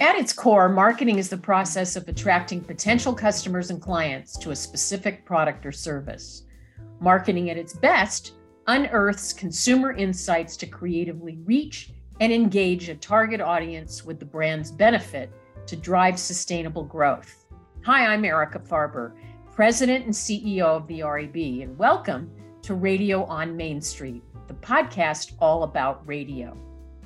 At its core, marketing is the process of attracting potential customers and clients to a specific product or service. Marketing at its best unearths consumer insights to creatively reach and engage a target audience with the brand's benefit to drive sustainable growth. Hi, I'm Erica Farber, President and CEO of the REB, and welcome to Radio on Main Street, the podcast all about radio.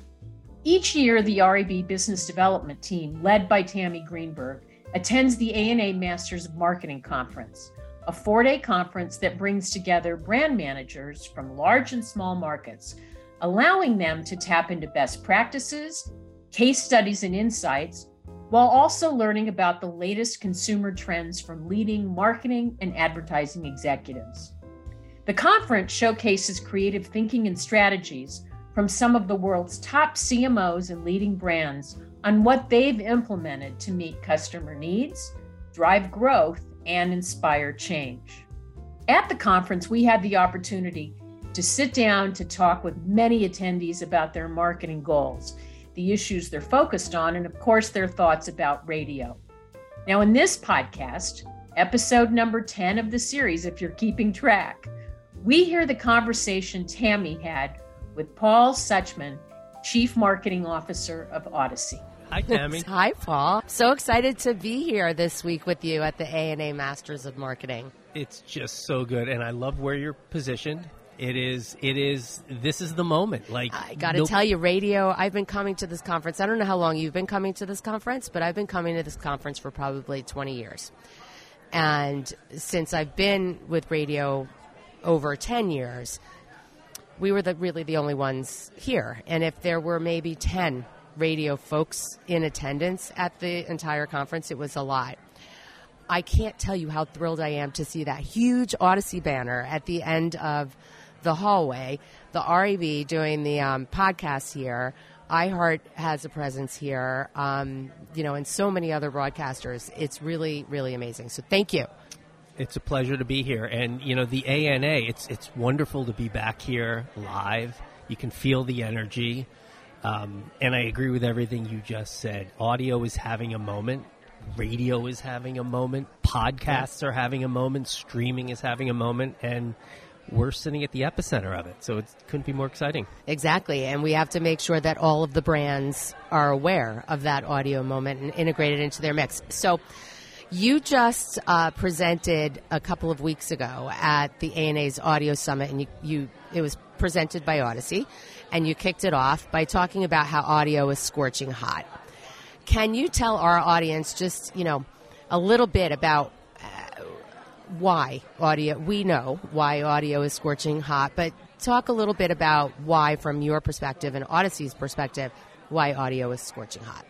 Each year, the REB Business Development Team, led by Tammy Greenberg, attends the ANA Masters of Marketing Conference, a 4-day conference that brings together brand managers from large and small markets, allowing them to tap into best practices, case studies, and insights, while also learning about the latest consumer trends from leading marketing and advertising executives. The conference showcases creative thinking and strategies from some of the world's top CMOs and leading brands on what they've implemented to meet customer needs, drive growth, and inspire change. At the conference, we had the opportunity to sit down to talk with many attendees about their marketing goals, the issues they're focused on, and of course, their thoughts about radio. Now, in this podcast, episode number 10 of the series, if you're keeping track, we hear the conversation Tammy had with Paul Suchman, Chief Marketing Officer of Odyssey. Hi, Tammy. Hi, Paul. So excited to be here this week with you at the ANA Masters of Marketing. It's just so good, and I love where you're positioned. This is the moment. I got to tell you, radio, I've been coming to this conference. I don't know how long you've been coming to this conference, but I've been coming to this conference for probably 20 years. And since I've been with radio over 10 years, we were really the only ones here. And if there were maybe 10 radio folks in attendance at the entire conference, it was a lot. I can't tell you how thrilled I am to see that huge Odyssey banner at the end of the hallway. The REB doing the podcast here. iHeart has a presence here, and so many other broadcasters. It's really, really amazing. So thank you. It's a pleasure to be here. And, the ANA, it's wonderful to be back here live. You can feel the energy. And I agree with everything you just said. Audio is having a moment. Radio is having a moment. Podcasts are having a moment. Streaming is having a moment. And we're sitting at the epicenter of it. So it couldn't be more exciting. Exactly. And we have to make sure that all of the brands are aware of that audio moment and integrate it into their mix. So you just presented a couple of weeks ago at the ANA's Audio Summit, and it was presented by Odyssey, and you kicked it off by talking about how audio is scorching hot. Can you tell our audience just, a little bit about why audio, we know why audio is scorching hot, but talk a little bit about why, from your perspective and Odyssey's perspective, why audio is scorching hot.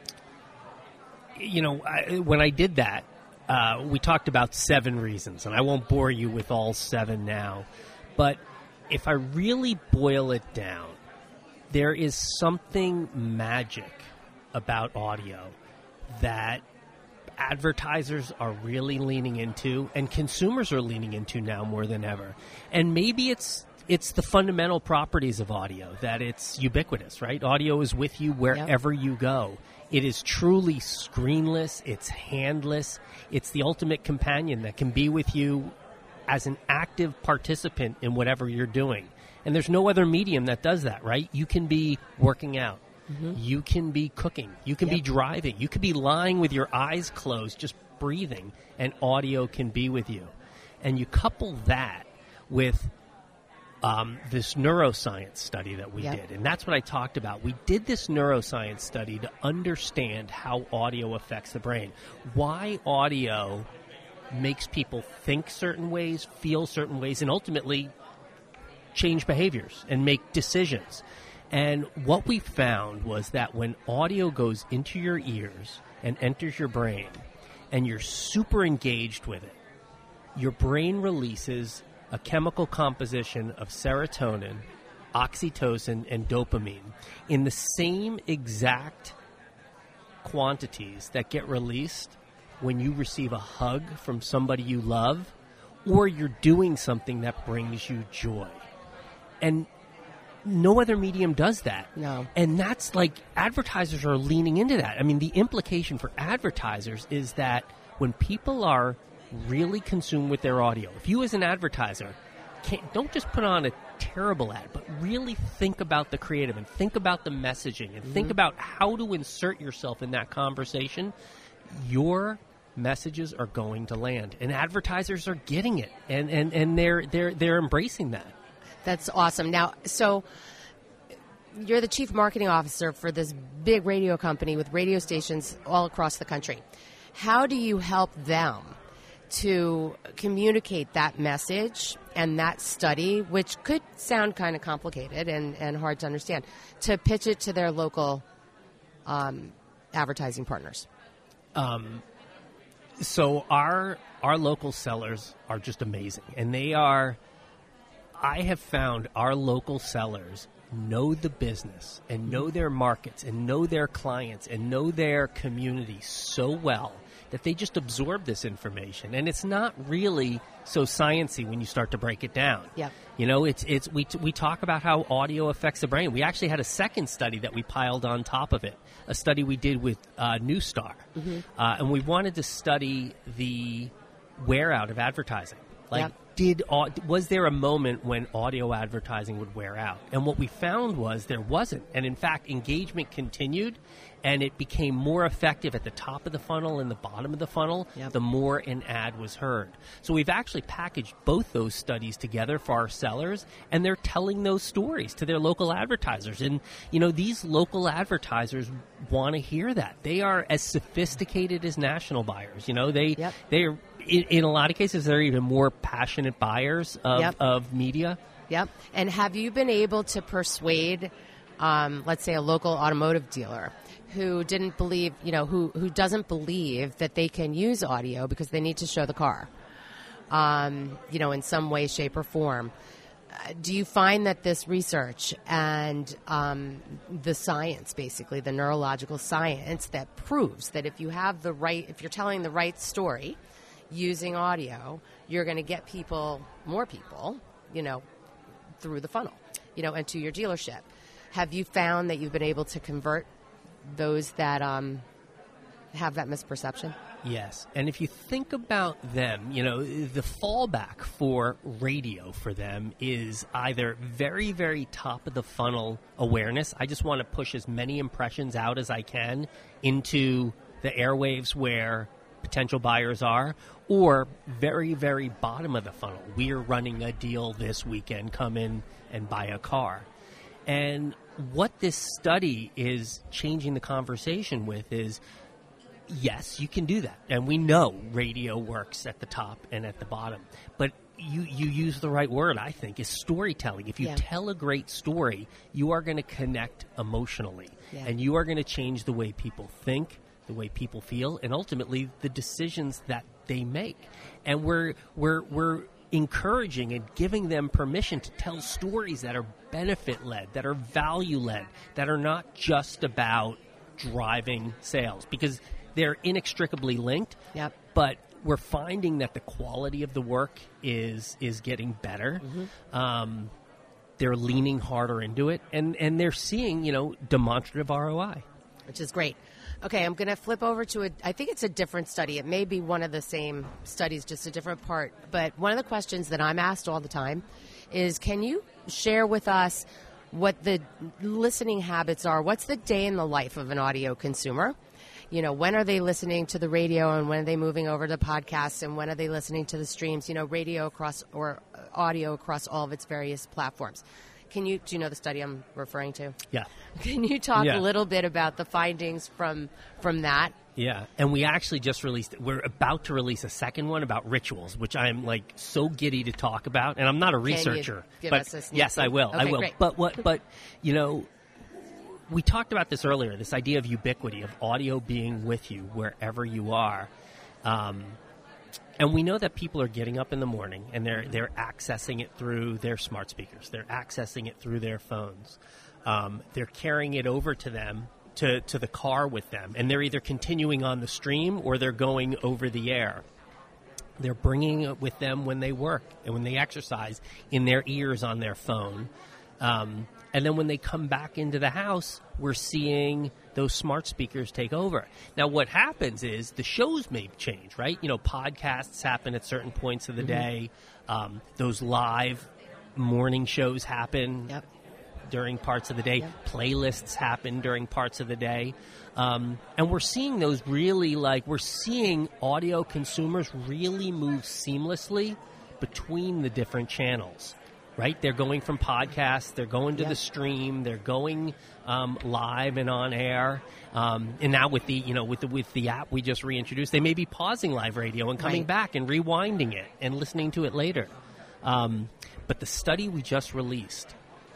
When I did that, we talked about 7 reasons, and I won't bore you with all 7 now. But if I really boil it down, there is something magic about audio that advertisers are really leaning into, and consumers are leaning into now more than ever. And maybe it's the fundamental properties of audio, that it's ubiquitous, right? Audio is with you wherever you go. It is truly screenless. It's handless. It's the ultimate companion that can be with you as an active participant in whatever you're doing. And there's no other medium that does that, right? You can be working out. Mm-hmm. You can be cooking. You can be driving. You could be lying with your eyes closed, just breathing, and audio can be with you. And you couple that with this neuroscience study that we did. And that's what I talked about. We did this neuroscience study to understand how audio affects the brain, why audio makes people think certain ways, feel certain ways, and ultimately change behaviors and make decisions. And what we found was that when audio goes into your ears and enters your brain and you're super engaged with it, your brain releases a chemical composition of serotonin, oxytocin, and dopamine in the same exact quantities that get released when you receive a hug from somebody you love or you're doing something that brings you joy. And no other medium does that. No. And that's like, advertisers are leaning into that. I mean, the implication for advertisers is that when people are really consumed with their audio, if you as an advertiser don't just put on a terrible ad, but really think about the creative and think about the messaging and think about how to insert yourself in that conversation, your messages are going to land. And advertisers are getting it, and they're embracing that. That's awesome. Now, so you're the chief marketing officer for this big radio company with radio stations all across the country. How do you help them to communicate that message and that study, which could sound kind of complicated and hard to understand, to pitch it to their local advertising partners? So our local sellers are just amazing, and I have found our local sellers know the business and know their markets and know their clients and know their community so well that they just absorb this information. And it's not really so sciencey when you start to break it down. Yep. You know, we talk about how audio affects the brain. We actually had a second study that we piled on top of it, a study we did with Newstar. And we wanted to study the wear out of advertising. Like, was there a moment when audio advertising would wear out? And what we found was there wasn't. And in fact, engagement continued, and it became more effective at the top of the funnel and the bottom of the funnel, the more an ad was heard. So we've actually packaged both those studies together for our sellers, and they're telling those stories to their local advertisers. And, you know, these local advertisers want to hear that. They are as sophisticated as national buyers. You know, they're in a lot of cases, they're even more passionate buyers of media. Yep. And have you been able to persuade, let's say, a local automotive dealer who didn't believe, you know, who doesn't believe that they can use audio because they need to show the car, you know, in some way, shape, or form? Do you find that this research and the science, basically, the neurological science that proves that if you're telling the right story using audio, you're going to get more people, you know, through the funnel, you know, and to your dealership? Have you found that you've been able to convert those that have that misperception? Yes. And if you think about them, you know, the fallback for radio for them is either very, very top of the funnel awareness. I just want to push as many impressions out as I can into the airwaves where potential buyers are, or very, very bottom of the funnel. We are running a deal this weekend. Come in and buy a car. And what this study is changing the conversation with is, yes, you can do that. And we know radio works at the top and at the bottom. But you use the right word, I think, is storytelling. If you tell a great story, you are going to connect emotionally. Yeah. And you are going to change the way people think, the way people feel, and ultimately the decisions that they make. And we're encouraging and giving them permission to tell stories that are benefit-led, that are value-led, that are not just about driving sales, because they're inextricably linked. Yep. But we're finding that the quality of the work is getting better. They're leaning harder into it, and they're seeing, you know, demonstrative ROI. Which is great. Okay, I'm going to flip over to I think it's a different study. It may be one of the same studies, just a different part. But one of the questions that I'm asked all the time is, can you share with us what the listening habits are? What's the day in the life of an audio consumer? You know, when are they listening to the radio, and when are they moving over to podcasts, and when are they listening to the streams, you know, radio across or audio across all of its various platforms? Do you know the study I'm referring to? Yeah. Can you talk a little bit about the findings from that? Yeah, and we actually we're about to release a second one about rituals, which I'm like so giddy to talk about. And I'm not a researcher, but yes, I will. Okay, I will. Great. But you know, we talked about this earlier, this idea of ubiquity, of audio being with you wherever you are. And we know that people are getting up in the morning and they're accessing it through their smart speakers. They're accessing it through their phones. They're carrying it over to them, to the car with them. And they're either continuing on the stream or they're going over the air. They're bringing it with them when they work and when they exercise, in their ears on their phone. And then when they come back into the house, we're seeing those smart speakers take over. Now, what happens is the shows may change, right? You know, podcasts happen at certain points of the day. Those live morning shows happen during parts of the day. Yep. Playlists happen during parts of the day. And we're seeing those really, like, we're seeing audio consumers really move seamlessly between the different channels. Right, they're going from podcasts, they're going to the stream, they're going live and on air, and now with the with the app we just reintroduced, they may be pausing live radio and coming back and rewinding it and listening to it later. But the study we just released,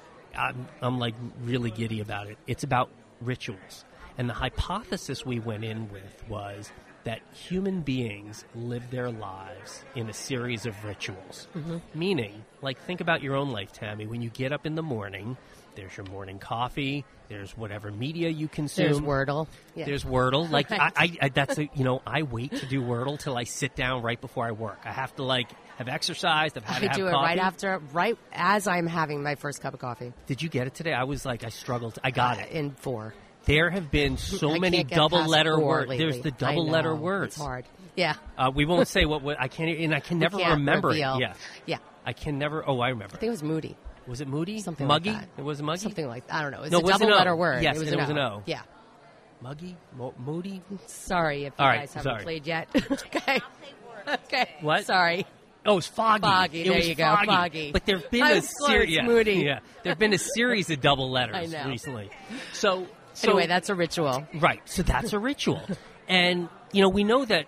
I'm like really giddy about it. It's about rituals, and the hypothesis we went in with was that human beings live their lives in a series of rituals. Meaning, like, think about your own life, Tammy. When you get up in the morning, there's your morning coffee, there's whatever media you consume. There's Wordle. Yeah. There's Wordle. Like, I that's a, I wait to do Wordle till I sit down right before I work. I have to, like, have exercised, I've had to have do it coffee. right as I'm having my first cup of coffee. Did you get it today? I was like, I struggled. I got it. In 4. There have been so many double-letter words. There's the double-letter words. It's hard. Yeah. We won't say what I can't, and I can never remember reveal. it. Yeah. I can never. Oh, I remember. I think it was Moody. Was it Moody? Something Muggy? like that. It was Muggy? Something like that. I don't know. It was No, a it was an double-letter O. word. Yes, it was and it was an O. Yeah. Muggy? Moody? Sorry if you All right, guys haven't sorry. played yet. Okay. Okay. What? Sorry. Oh, it was Foggy. Foggy, It there was you go, Foggy. Foggy. But there have been I a was close, series. Moody. Yeah. There have been a series of double letters I know. recently. So Anyway, that's a ritual. Right. So that's a ritual. And, we know that,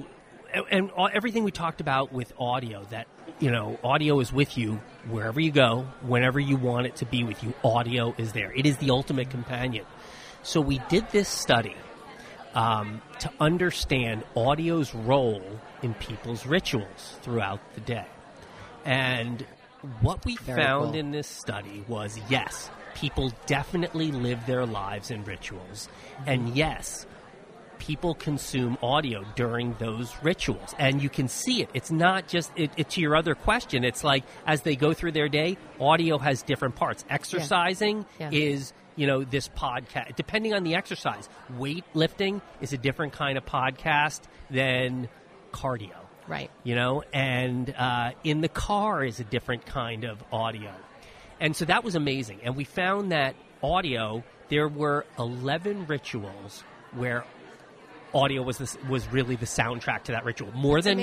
and everything we talked about with audio, that, audio is with you wherever you go, whenever you want it to be with you. Audio is there. It is the ultimate companion. So we did this study to understand audio's role in people's rituals throughout the day. And what we found in this study was, yes, people definitely live their lives in rituals. And yes, people consume audio during those rituals. And you can see it. It's not just, to your other question, it's like as they go through their day, audio has different parts. Exercising is, this podcast, depending on the exercise. Weightlifting is a different kind of podcast than cardio. Right. And in the car is a different kind of audio. And so that was amazing. And we found that audio, there were 11 rituals where audio was really the soundtrack to that ritual. More than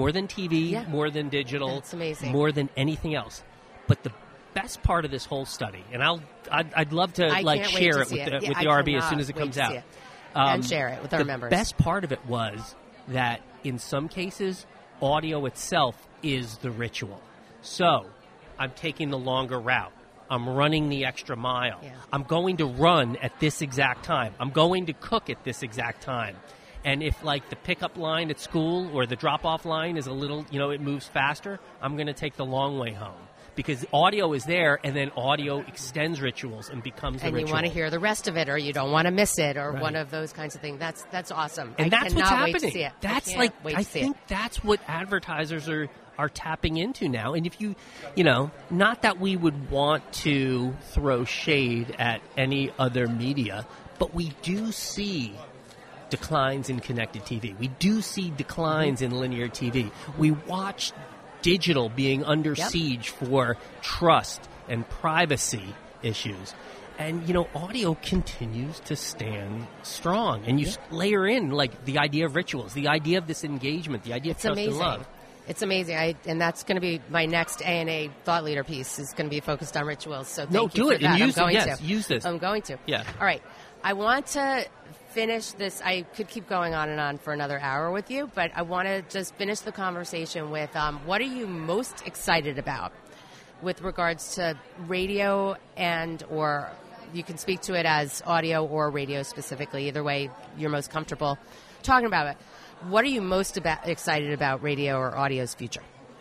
TV, more than digital, That's amazing. more than anything else. But the best part of this whole study, and I'd love to share it with the RB as soon as it comes out. And share it with our members. The best part of it was that in some cases, audio itself is the ritual. So I'm taking the longer route. I'm running the extra mile. Yeah. I'm going to run at this exact time. I'm going to cook at this exact time. And if, like, the pickup line at school or the drop-off line is a little, it moves faster, I'm going to take the long way home. Because audio is there, and then audio extends rituals and becomes a ritual. And you want to hear the rest of it, or you don't want to miss it, or one of those kinds of things. That's awesome. And that's what's happening. Wait to see it. I think that's what advertisers are tapping into now. And if you not that we would want to throw shade at any other media, but we do see declines in connected TV. We do see declines in linear TV. We watch digital being under siege for trust and privacy issues. And, audio continues to stand strong. And you layer in, like, the idea of rituals, the idea of this engagement, the idea of trust and love. It's amazing. And that's going to be my next ANA thought leader piece is going to be focused on rituals. So thank you do for it. that. And use I'm going to. Use this. I'm going to. Yeah. All right. I want to finish this. I could keep going on and on for another hour with you, but I want to just finish the conversation with what are you most excited about with regards to radio or you can speak to it as audio or radio specifically. Either way, you're most comfortable talking about it. What are you most excited about radio or audio's future?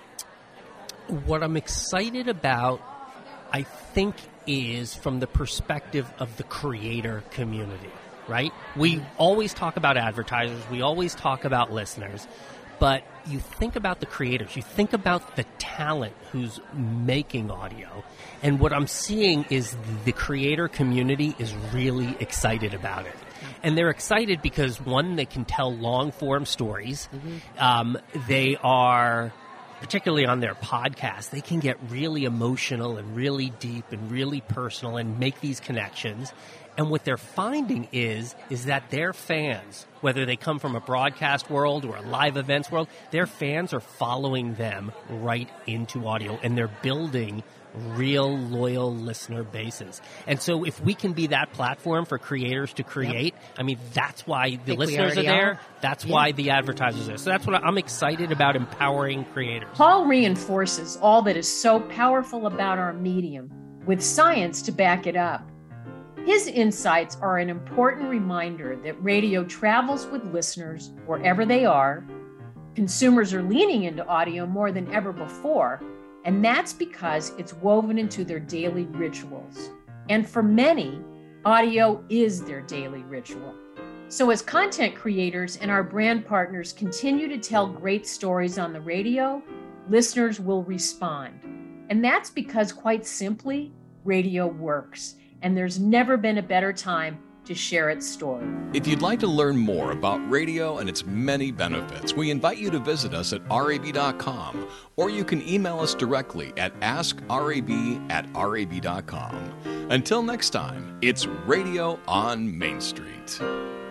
What I'm excited about, I think, is from the perspective of the creator community, right? We always talk about advertisers. We always talk about listeners. But you think about the creators, you think about the talent who's making audio, and what I'm seeing is the creator community is really excited about it. And they're excited because, one, they can tell long-form stories. They are, particularly on their podcast, they can get really emotional and really deep and really personal and make these connections. And what they're finding is that their fans, whether they come from a broadcast world or a live events world, their fans are following them right into audio, and they're building real loyal listener bases. And so if we can be that platform for creators to create, I mean, that's why the listeners are there. That's why the advertisers are there. So that's what I'm excited about, empowering creators. Paul reinforces all that is so powerful about our medium with science to back it up. His insights are an important reminder that radio travels with listeners wherever they are. Consumers are leaning into audio more than ever before, and that's because it's woven into their daily rituals. And for many, audio is their daily ritual. So as content creators and our brand partners continue to tell great stories on the radio, listeners will respond. And that's because, quite simply, radio works. And there's never been a better time to share its story. If you'd like to learn more about radio and its many benefits, we invite you to visit us at rab.com, or you can email us directly at askrab@rab.com. Until next time, it's Radio on Main Street.